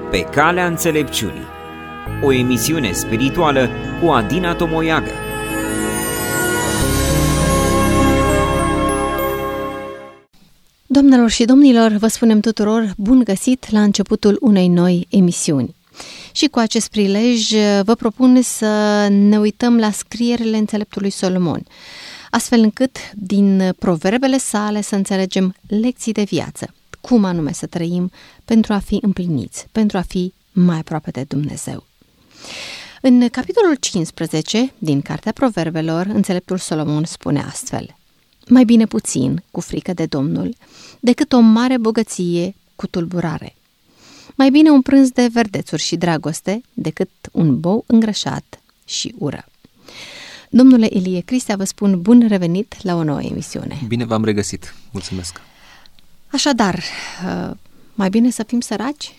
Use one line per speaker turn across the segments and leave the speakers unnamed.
Pe calea înțelepciunii, o emisiune spirituală cu Adina Tomoiagă.
Doamnelor și domnilor, vă spunem tuturor bun găsit la începutul unei noi emisiuni. Și cu acest prilej vă propun să ne uităm la scrierile înțeleptului Solomon, astfel încât din proverbele sale să înțelegem lecții de viață, cum anume să trăim pentru a fi împliniți, pentru a fi mai aproape de Dumnezeu. În capitolul 15 din Cartea Proverbelor, înțeleptul Solomon spune astfel: mai bine puțin cu frică de Domnul decât o mare bogăție cu tulburare. Mai bine un prânz de verdețuri și dragoste decât un bou îngrășat și ură. Domnule Ilie Cristea, vă spun bun revenit la o nouă emisiune.
Bine v-am regăsit. Mulțumesc.
Așadar, mai bine să fim săraci?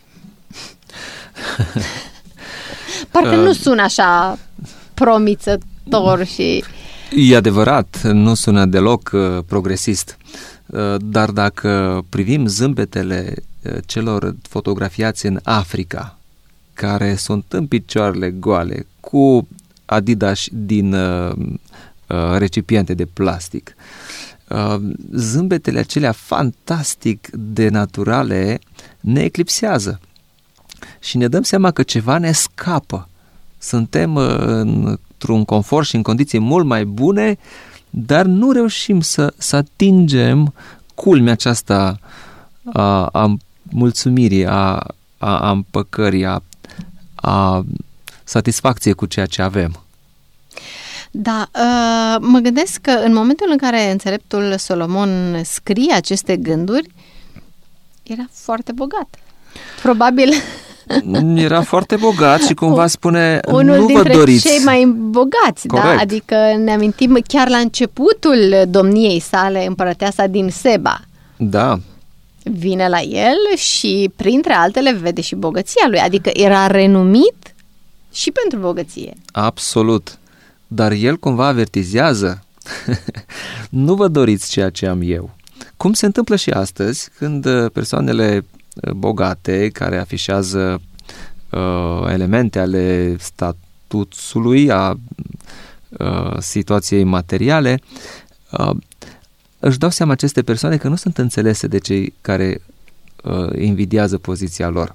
Parcă nu sună așa promițător și...
E adevărat, nu sună deloc progresist, dar dacă privim zâmbetele celor fotografiați în Africa, care sunt în picioarele goale, cu Adidas din recipiente de plastic, zâmbetele acelea fantastic de naturale ne eclipsează și ne dăm seama că ceva ne scapă. Suntem într-un confort și în condiții mult mai bune, dar nu reușim să atingem culmea aceasta a mulțumirii, a împăcării, a satisfacției cu ceea ce avem.
Da, mă gândesc că în momentul în care înțeleptul Solomon scrie aceste gânduri, era foarte bogat. Probabil...
Era foarte bogat și cumva spune,
unul
nu vă doriți.
Unul dintre cei mai bogați, corect. Da? Adică ne amintim chiar la începutul domniei sale, împărăteasa din Seba.
Da.
Vine la el și printre altele vede și bogăția lui, adică era renumit și pentru bogăție.
Absolut. Dar el cumva avertizează, nu vă doriți ceea ce am eu. Cum se întâmplă și astăzi, când persoanele bogate, care afișează elemente ale statutului, a situației materiale, își dau seama aceste persoane că nu sunt înțelese de cei care invidiază poziția lor.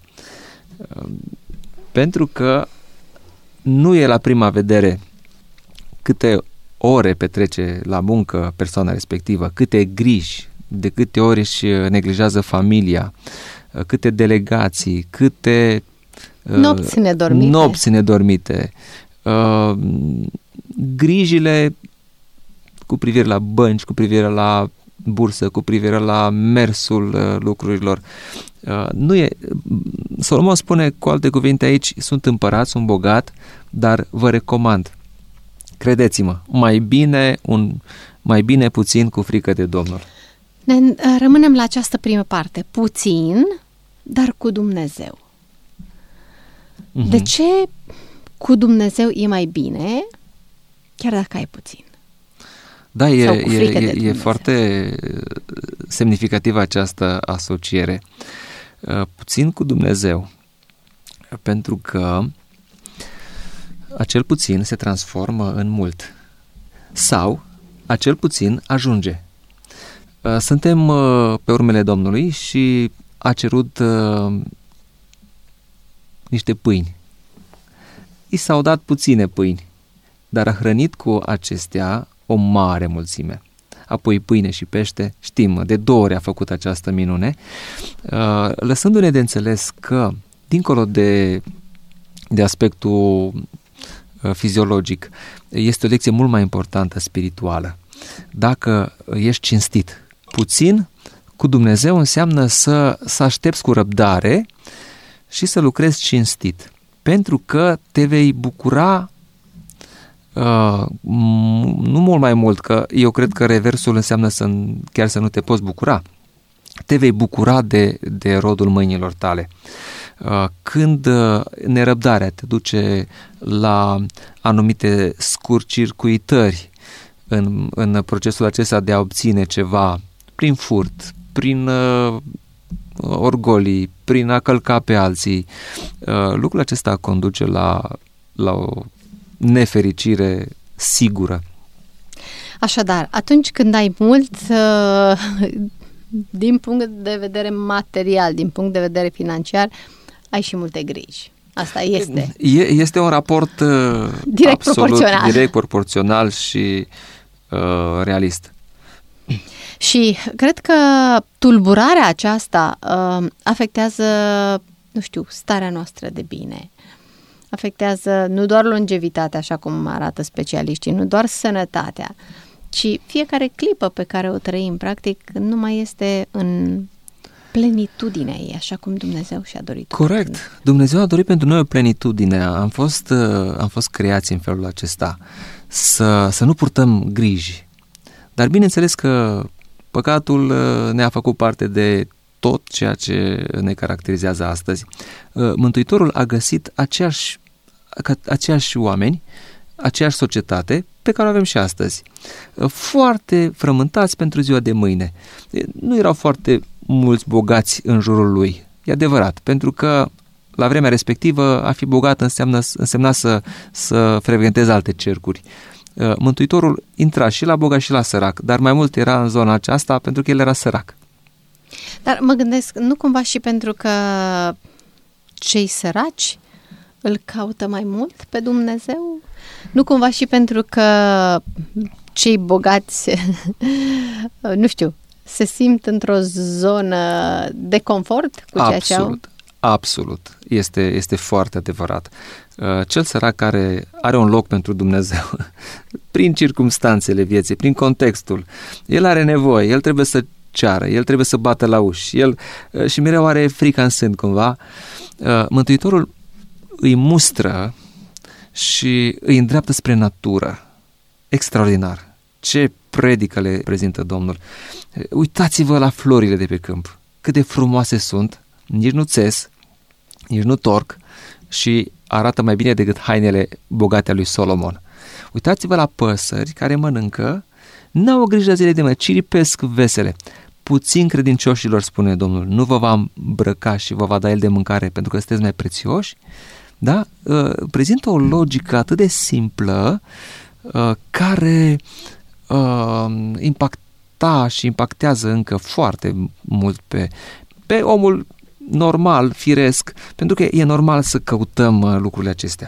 Pentru că nu e la prima vedere câte ore petrece la muncă persoana respectivă, câte griji, de câte ori își neglijează familia, câte delegații, câte nopți nedormite, grijile cu privire la bănci, cu privire la bursă, cu privire la mersul lucrurilor. Solomon spune, cu alte cuvinte aici, sunt împărat, sunt bogat, dar vă recomand, credeți-mă, mai bine puțin cu frică de Domnul.
Rămânem la această primă parte. Puțin, dar cu Dumnezeu. Uh-huh. De ce cu Dumnezeu e mai bine, chiar dacă ai puțin?
Da, e foarte semnificativă această asociere. Puțin cu Dumnezeu. Pentru că acel puțin se transformă în mult. Sau acel puțin ajunge. Suntem pe urmele Domnului și a cerut niște pâini. I s-au dat puține pâini, dar a hrănit cu acestea o mare mulțime. Apoi pâine și pește, știm, de 2 ori a făcut această minune, lăsându-ne de înțeles că, dincolo de aspectul fiziologic, este o lecție mult mai importantă spirituală. Dacă ești cinstit, puțin cu Dumnezeu înseamnă să aștepți cu răbdare și să lucrezi cinstit, pentru că te vei bucura nu mult mai mult, că eu cred că reversul înseamnă chiar să nu te poți bucura. Te vei bucura de rodul mâinilor tale. Când nerăbdarea te duce la anumite scurtcircuitări în procesul acesta de a obține ceva prin furt, prin orgolii, prin a călca pe alții. Lucrul acesta conduce la o nefericire sigură.
Așadar, atunci când ai mult, din punct de vedere material, din punct de vedere financiar, ai și multe griji. Asta este.
Este un raport direct proporțional și realist.
Și cred că tulburarea aceasta afectează, nu știu, starea noastră de bine. Afectează nu doar longevitatea, așa cum arată specialiștii, nu doar sănătatea, ci fiecare clipă pe care o trăim, practic, nu mai este în plenitudinea ei, așa cum Dumnezeu și-a dorit.
Corect. Dumnezeu a dorit pentru noi o plenitudine. Am fost creați în felul acesta, să nu purtăm griji. Dar bineînțeles că păcatul ne-a făcut parte de tot ceea ce ne caracterizează astăzi. Mântuitorul a găsit aceiași oameni, aceeași societate pe care o avem și astăzi. Foarte frământați pentru ziua de mâine. Nu erau foarte mulți bogați în jurul lui. E adevărat, pentru că la vremea respectivă a fi bogat însemna să frecventezi alte cercuri. Mântuitorul intra și la bogat și la sărac, dar mai mult era în zona aceasta pentru că el era sărac.
Dar mă gândesc, nu cumva și pentru că cei săraci îl caută mai mult pe Dumnezeu? Nu cumva și pentru că cei bogați, nu știu, se simt într-o zonă de confort cu ceea ce au?
Absolut. Este foarte adevărat. Cel sărac care are un loc pentru Dumnezeu, prin circumstanțele vieții, prin contextul, el are nevoie, el trebuie să ceară, el trebuie să bată la uși, el și mereu are frica în sân cumva. Mântuitorul îi mustră și îi îndreaptă spre natură. Extraordinar. Ce predică le prezintă Domnul. Uitați-vă la florile de pe câmp. Cât de frumoase sunt, nici nu țes, nici nu torc și arată mai bine decât hainele bogate a lui Solomon. Uitați-vă la păsări care mănâncă, n-au o grijă zilei de mână, ciripesc vesele. Puțin credincioșilor, spune Domnul, nu vă va îmbrăca și vă va da El de mâncare pentru că sunteți mai prețioși? Da? Prezintă o logică atât de simplă care impacta și impactează încă foarte mult pe omul normal, firesc, pentru că e normal să căutăm lucrurile acestea.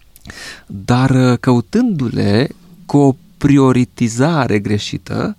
Dar căutându-le cu o prioritizare greșită,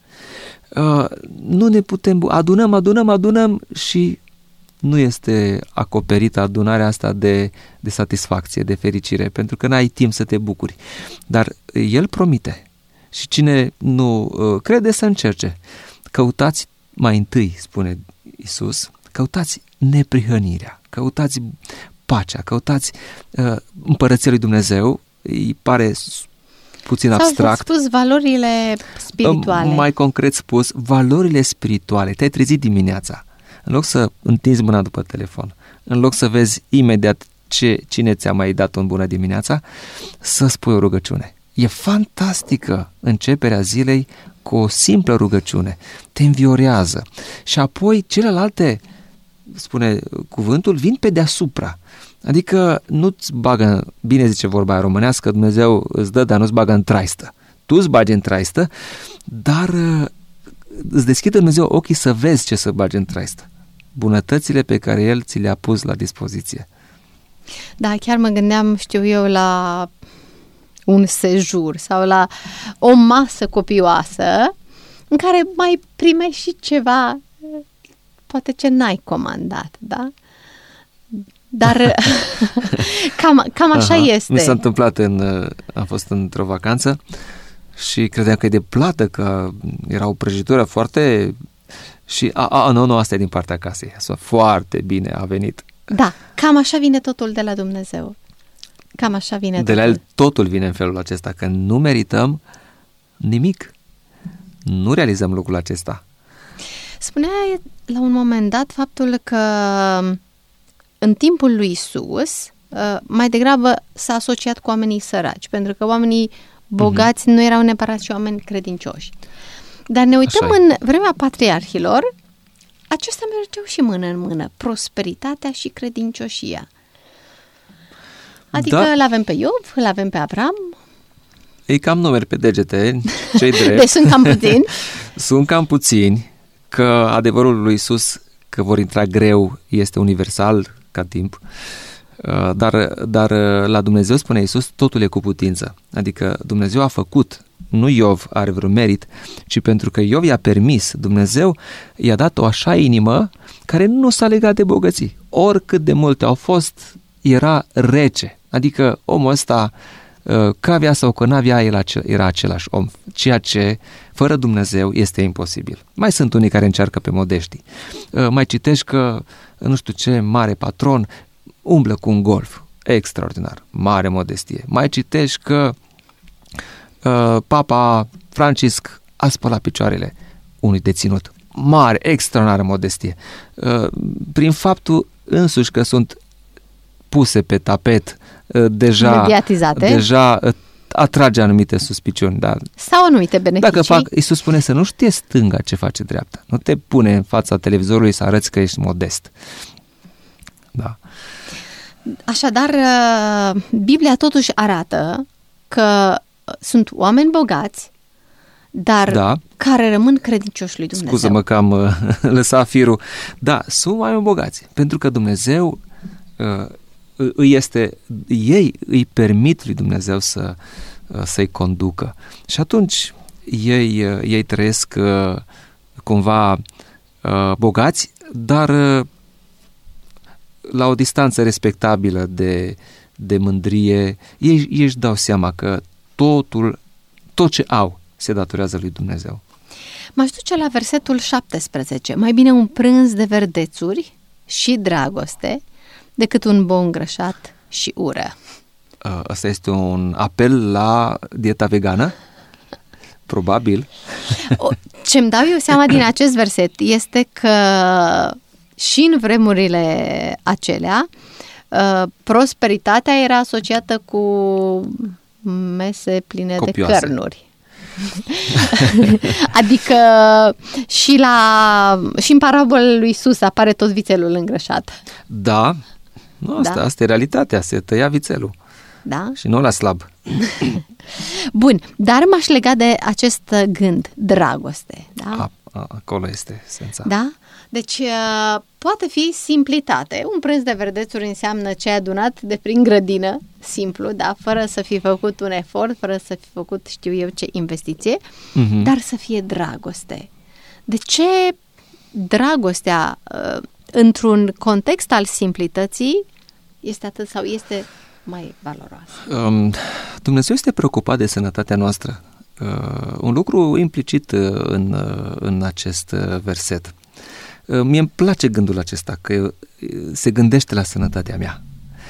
nu ne putem... Adunăm și nu este acoperită adunarea asta de satisfacție, de fericire, pentru că n-ai timp să te bucuri. Dar El promite și cine nu crede să încerce. Căutați mai întâi, spune Iisus, căutați neprihănirea, căutați pacea, căutați împărăția lui Dumnezeu. Îi pare puțin abstract.
Sau spus valorile spirituale.
Mai concret spus, valorile spirituale. Te-ai trezit dimineața. În loc să întinzi mâna după telefon, în loc să vezi imediat cine ți-a mai dat o bună dimineața, să spui o rugăciune. E fantastică începerea zilei cu o simplă rugăciune. Te înviorează. Și apoi celelalte, spune cuvântul, vin pe deasupra. Adică nu-ți bagă, bine zice vorba aia românească, Dumnezeu îți dă, dar nu-ți bagă în traistă. Tu îți bagi în traistă, dar îți deschide Dumnezeu ochii să vezi ce să bagi în traistă. Bunătățile pe care El ți le-a pus la dispoziție.
Da, chiar mă gândeam, știu eu, la un sejur sau la o masă copioasă în care mai primești și ceva, poate ce n-ai comandat, da? Dar cam așa este.
Mi s-a întâmplat, am fost într-o vacanță și credeam că e de plată, că era o prăjitură foarte... Și, nu, asta e din partea casei. Foarte bine a venit.
Da, cam așa vine totul de la Dumnezeu. Cam așa vine totul.
De la El totul vine în felul acesta, că nu merităm nimic. Nu realizăm lucrul acesta.
Spunea la un moment dat faptul că în timpul lui Isus mai degrabă s-a asociat cu oamenii săraci, pentru că oamenii bogați nu erau neapărat și oameni credincioși. Dar ne uităm în vremea patriarhilor, acestea mergeau și mână în mână, prosperitatea și credincioșia. Adică îl avem pe Iov, îl avem pe Avram.
Ei cam numeri pe degete, cei drept.
Deci sunt cam puțini.
Sunt cam puțini, că adevărul lui Iisus că vor intra greu este universal ca timp, dar la Dumnezeu, spune Iisus, totul e cu putință. Adică Dumnezeu a făcut, nu Iov are vreun merit, ci pentru că Iov i-a permis, Dumnezeu i-a dat o așa inimă care nu s-a legat de bogății. Oricât de multe au fost, era rece. Adică omul ăsta, că avea sau că n-avea, el era același om. Ceea ce, fără Dumnezeu, este imposibil. Mai sunt unii care încearcă pe modeștii. Mai citești că, nu știu ce, mare patron umblă cu un golf. Extraordinar. Mare modestie. Mai citești că Papa Francisc a spălat picioarele unui deținut. Mare, extraordinară modestie. Prin faptul însuși că sunt puse pe tapet, deja atrage anumite suspiciuni. Da.
Sau anumite beneficii.
Dacă Iisus spune să nu știe stânga ce face dreapta. Nu te pune în fața televizorului să arăți că ești modest. Da.
Așadar, Biblia totuși arată că sunt oameni bogați, dar care rămân credincioși lui Dumnezeu.
Scuză-mă că am lăsat firul. Da, sunt oameni bogați, pentru că Dumnezeu ei îi permit lui Dumnezeu să-i conducă. Și atunci ei trăiesc cumva bogați, dar la o distanță respectabilă de mândrie. Ei își dau seama că tot ce au se datorează lui Dumnezeu.
M-aș duce la versetul 17. Mai bine un prânz de verdețuri și dragoste decât un bou îngrășat și ură.
Asta este un apel la dieta vegană? Probabil.
Ce-mi dau eu seama din acest verset este că și în vremurile acelea prosperitatea era asociată cu mese pline copioase de cărnuri. Adică și în parabolele lui Iisus apare tot vițelul îngrășat.
Da. Asta e realitatea, se tăia vițelul.
Da?
Și nu la slab.
Bun, dar m-aș lega de acest gând, dragoste. Da?
Acolo este esența.
Da? Deci poate fi simplitate. Un prânz de verdețuri înseamnă ce ai adunat de prin grădină, simplu, da? Fără să fi făcut un efort, fără să fi făcut știu eu ce investiție, dar să fie dragoste. De ce dragostea într-un context al simplității este atât sau este mai valoroasă?
Dumnezeu este preocupat de sănătatea noastră. Un lucru implicit în acest verset. Mie îmi place gândul acesta, că se gândește la sănătatea mea.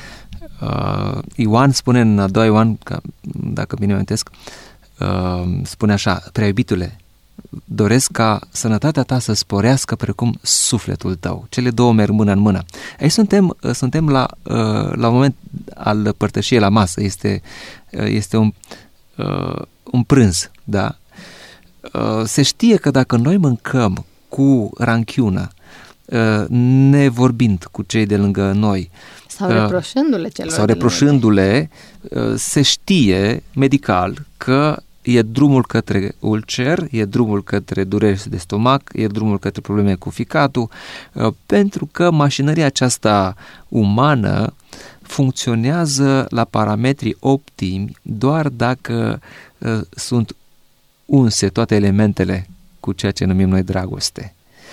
Ioan spune în a doua Ioan, dacă bine amintesc, spune așa: prea iubitule, doresc ca sănătatea ta să sporească precum sufletul tău. Cele două merg mână în mână. Aici suntem la un moment al părtășiei la masă. Este un prânz, da? Se știe că dacă noi mâncăm cu ranchiună, nevorbind cu cei de lângă noi,
sau reproșându-le celor
sau reproșându-le, se știe medical că e drumul către ulcer, e drumul către dureri de stomac, e drumul către probleme cu ficatul, pentru că mașinăria aceasta umană funcționează la parametri optimi doar dacă sunt unse toate elementele cu ceea ce numim noi dragoste.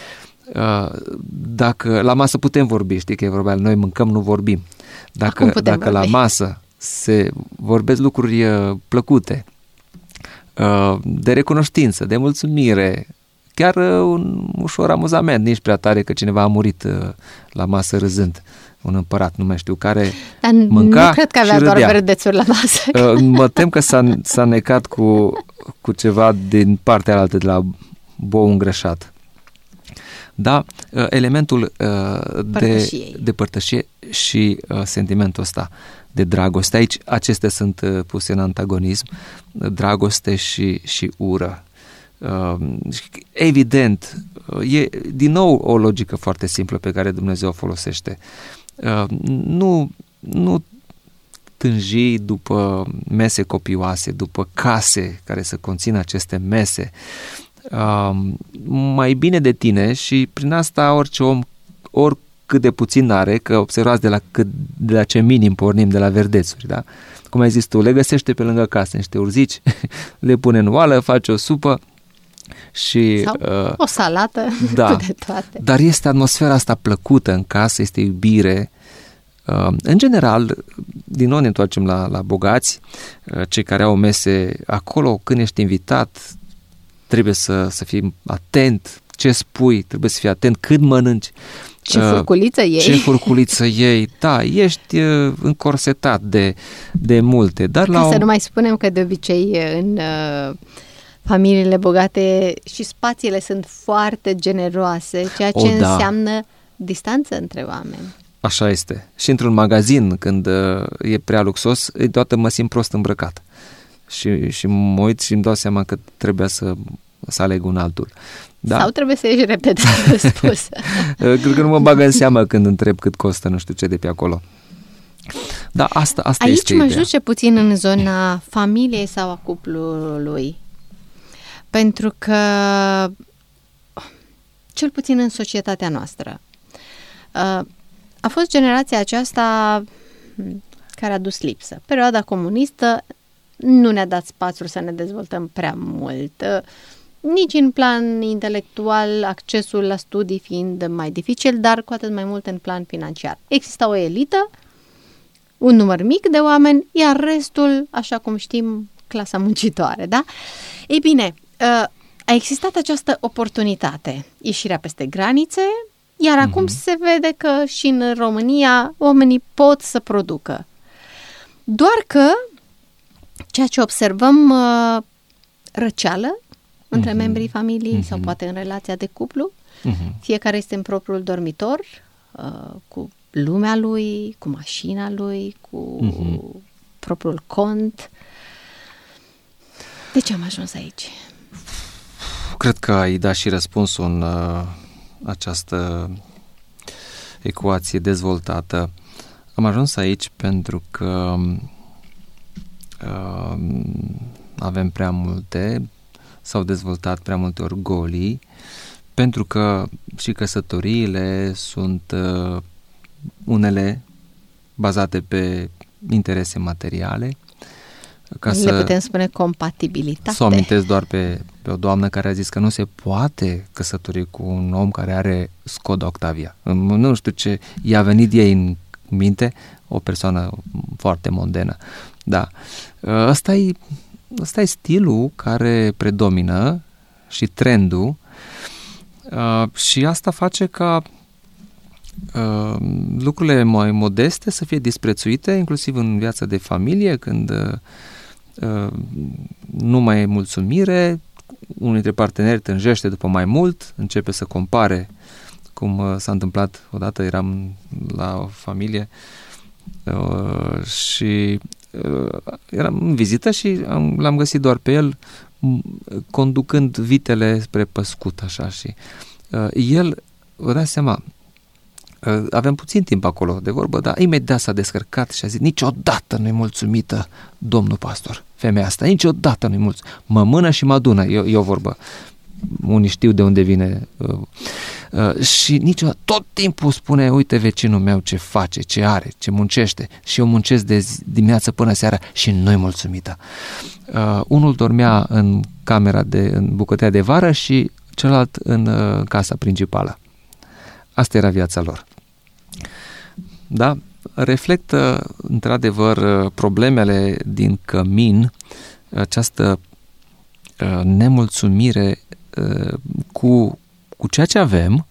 Dacă la masă putem vorbi, știi că e vorba, noi mâncăm, nu vorbim. Dacă la masă se vorbesc lucruri plăcute, de recunoștință, de mulțumire, chiar un ușor amuzament, nici prea tare că cineva a murit la masă râzând, un împărat, nu mai știu care,
dar
mânca
nu cred că avea doar verdețuri la masă.
Mă tem că s-a necat cu ceva din partea altă, de la bou îngrășat. Da, elementul de părtășie și sentimentul ăsta de dragoste. Aici acestea sunt puse în antagonism, dragoste și ură. Evident, e din nou o logică foarte simplă pe care Dumnezeu o folosește. Nu tânji după mese copioase, după case care să conțină aceste mese. Mai bine de tine și prin asta orice om, oricât de puțin are, că observați de la ce minim pornim, de la verdețuri, da? Cum ai zis tu, le găsește pe lângă casă niște urzici, le pune în oală, face o supă și...
Sau o salată,
da,
de toate.
Dar este atmosfera asta plăcută în casă, este iubire. În general, din nou ne întoarcem la bogați, cei care au mese acolo, când ești invitat, trebuie să fii atent ce spui, trebuie să fii atent când mănânci.
Ce furculiță iei.
Ce furculiță iei, da, ești încorsetat de multe. Dar
să nu mai spunem că de obicei în familiile bogate și spațiile sunt foarte generoase, ceea ce înseamnă distanță între oameni.
Așa este. Și într-un magazin, când e prea luxos, deodată mă simt prost îmbrăcat. Și mă uit și îmi dau seama că trebuia să aleg un altul. Da.
Sau trebuie să ieși repede, spus.
Cred că nu mă bagă în seamă când întreb cât costă nu știu ce de pe acolo. Da, asta
aici
este
mă
ideea.
duce puțin în zona familiei sau a cuplului. Pentru că, cel puțin în societatea noastră, a fost generația aceasta care a dus lipsă. Perioada comunistă nu ne-a dat spațiul să ne dezvoltăm prea mult. Nici în plan intelectual, accesul la studii fiind mai dificil, dar cu atât mai mult în plan financiar. Exista o elită, un număr mic de oameni, iar restul, așa cum știm, clasa muncitoare, da? Ei bine, a existat această oportunitate, ieșirea peste granițe, iar acum se vede că și în România oamenii pot să producă. Doar că ceea ce observăm, răceală între membrii familiei sau poate în relația de cuplu, fiecare este în propriul dormitor, cu lumea lui, cu mașina lui, cu propriul cont. De ce am ajuns aici?
Cred că ai dat și răspunsul în această ecuație dezvoltată. Am ajuns aici pentru că avem prea multe, s-au dezvoltat prea multe orgolii, pentru că și căsătoriile sunt unele bazate pe interese materiale.
Le putem spune compatibilitate.
Să o amintesc doar pe o doamnă care a zis că nu se poate căsători cu un om care are Skoda Octavia. Nu știu ce i-a venit ei în minte, o persoană foarte mondenă. Da. Ăsta e stilul care predomină și trendul și asta face ca lucrurile mai modeste să fie disprețuite, inclusiv în viața de familie, când nu mai e mulțumire, unul dintre parteneri tânjește după mai mult, începe să compare, cum s-a întâmplat odată, eram la o familie și eram în vizită și l-am găsit doar pe el conducând vitele spre Păscut, așa, și el, vă dați seama, avem puțin timp acolo de vorbă, dar imediat s-a descărcat și a zis: niciodată nu-i mulțumită, domnul pastor, femeia asta, niciodată nu-i mulțumită, mă mână și mă adună, e o vorbă. Unii știu de unde vine și niciodată, tot timpul spune: uite vecinul meu ce face, ce are, ce muncește, și eu muncesc de dimineață până seara și nu-i mulțumită. Unul dormea în camera în bucătăria de vară și celălalt în casa principală. Asta era viața lor. Da? Reflectă într-adevăr problemele din cămin, această nemulțumire cu ceea ce avem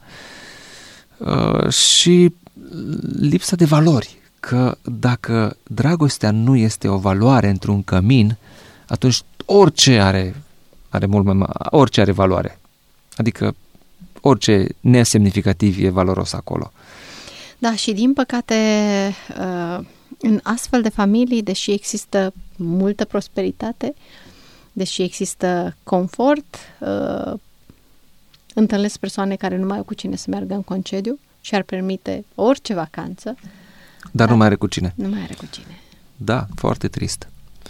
și lipsa de valori. Că dacă dragostea nu este o valoare într-un cămin, atunci orice are mult mai orice are valoare. Adică orice nesemnificativ e valoros acolo.
Da, și din păcate în astfel de familii, deși există multă prosperitate, deși există confort, întâlnesc persoane care nu mai au cu cine să meargă în concediu și ar permite orice vacanță.
Dar nu mai are cu cine.
Nu mai are cu cine.
Da, foarte trist.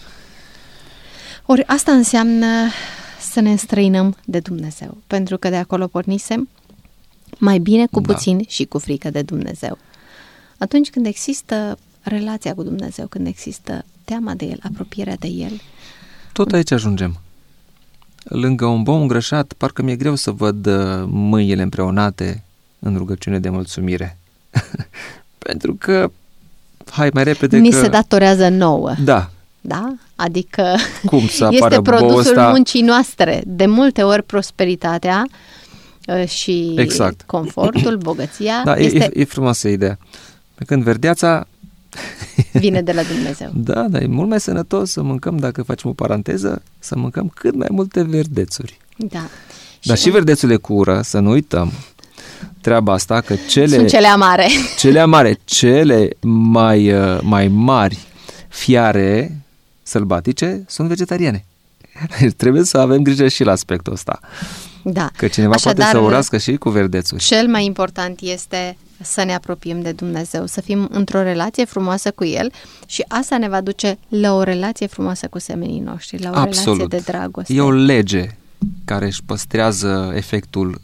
Ori asta înseamnă să ne înstrăinăm de Dumnezeu, pentru că de acolo pornisem, mai bine cu puțin și cu frică de Dumnezeu. Atunci când există relația cu Dumnezeu, când există teama de El, apropierea de El.
Tot aici ajungem. Lângă un bou îngrășat, parcă mi-e greu să văd mâinile împreunate în rugăciune de mulțumire. Pentru că, hai mai repede
Ni se datorează nouă.
Da.
Da? Adică
cum să
este produsul
ăsta...
muncii noastre. De multe ori prosperitatea și
exact.
Confortul, bogăția...
Da, e frumoasă ideea. Pe când verdeața...
vine de la Dumnezeu.
Da, dar e mult mai sănătos să mâncăm, dacă facem o paranteză, să mâncăm cât mai multe verdețuri.
Da.
Dar și verdețurile cu ură, să nu uităm treaba asta, că
sunt cele amare.
Cele amare, cele mai mari fiare sălbatice sunt vegetariane. Trebuie să avem grijă și la aspectul ăsta.
Da.
Că cineva poate să urască și cu verdețuri.
Cel mai important este să ne apropiem de Dumnezeu, să fim într-o relație frumoasă cu El și asta ne va duce la o relație frumoasă cu semenii noștri, la o relație de dragoste.
E o lege care își păstrează efectul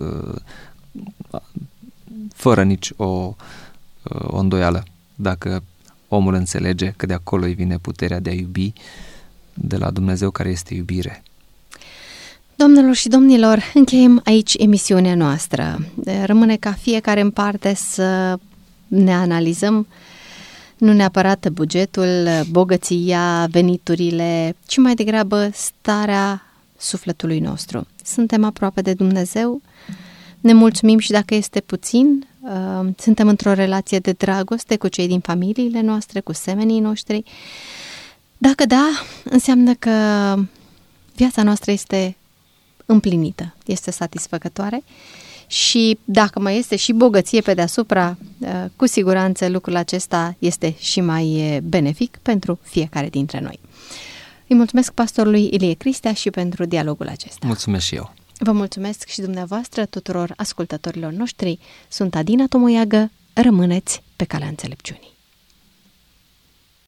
fără nici o îndoială. Dacă omul înțelege că de acolo îi vine puterea de a iubi, de la Dumnezeu care este iubire.
Doamnelor și domnilor, încheiem aici emisiunea noastră. Rămâne ca fiecare în parte să ne analizăm nu neapărat bugetul, bogăția, veniturile, ci mai degrabă starea sufletului nostru. Suntem aproape de Dumnezeu, ne mulțumim și dacă este puțin, suntem într-o relație de dragoste cu cei din familiile noastre, cu semenii noștri. Dacă da, înseamnă că viața noastră este împlinită, este satisfăcătoare și dacă mai este și bogăție pe deasupra, cu siguranță lucrul acesta este și mai benefic pentru fiecare dintre noi. Îi mulțumesc pastorului Ilie Cristea și pentru dialogul acesta.
Mulțumesc și eu.
Vă mulțumesc și dumneavoastră tuturor ascultătorilor noștri. Sunt Adina Tomoiagă, rămâneți pe calea înțelepciunii.